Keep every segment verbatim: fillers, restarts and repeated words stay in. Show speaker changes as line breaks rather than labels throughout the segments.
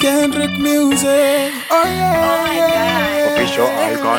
Kendrick music. Oh yeah, yeah.
Official icon.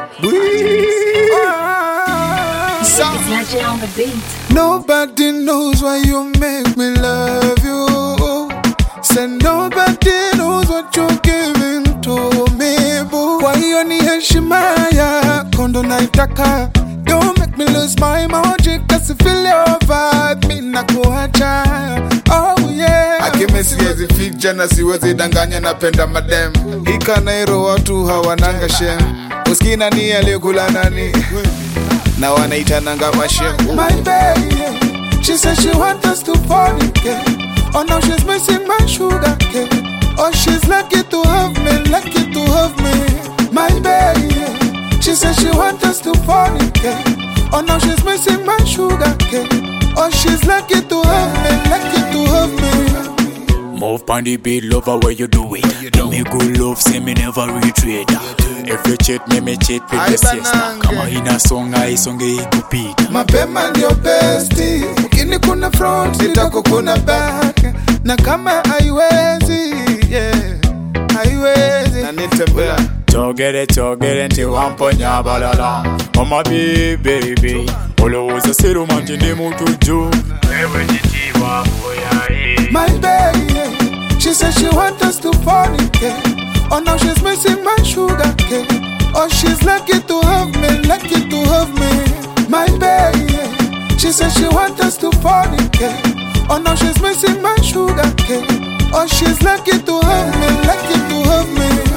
It's Legend on the beat.
Nobody knows why you make me love you. Say nobody knows what you're giving to me, boo. Kwa hiyo ni heshima yako ndo naitaka. Don't make me lose my magic, cause I feel your vibe, mi nakuacha. Oh yeah.
Akime siwezi ficha na siwezi danganya, napenda madem. Hika nairo watu hawananga shem. Uskina ni aliyekula nani na wanaitananga mashem.
My baby, she said she want us to fornicate. Oh now she's missing my sugar cake. Oh she's lucky to have me, lucky to have me. My baby, she said she want us to fornicate. Oh now she's missing my sugar cake. Oh she's lucky to have me, lucky to have me.
Move pon the beat, lover, where you do it. Give me good love, say me never retreat. If you cheat me, me cheat with the sister. Come on in a song, I song it to beat.
Mapema ndio bestie, ukini kuna front, nitako kuna back. Na kama haiwezi, yeah, haiwezi.
Na nitembea
Chogere chogere nti wamponya balala. Mama baby baby, olowooza serumanti ndi mutuju. Ewe jitiwa boya eh.
My baby, she said she want us to fornicate. Oh now she's missing my sugar cake. Oh she's lucky to have me, lucky to have me. My baby, she said she want us to fornicate. Oh now she's missing my sugar cake. Oh she's lucky to have me, lucky to have me.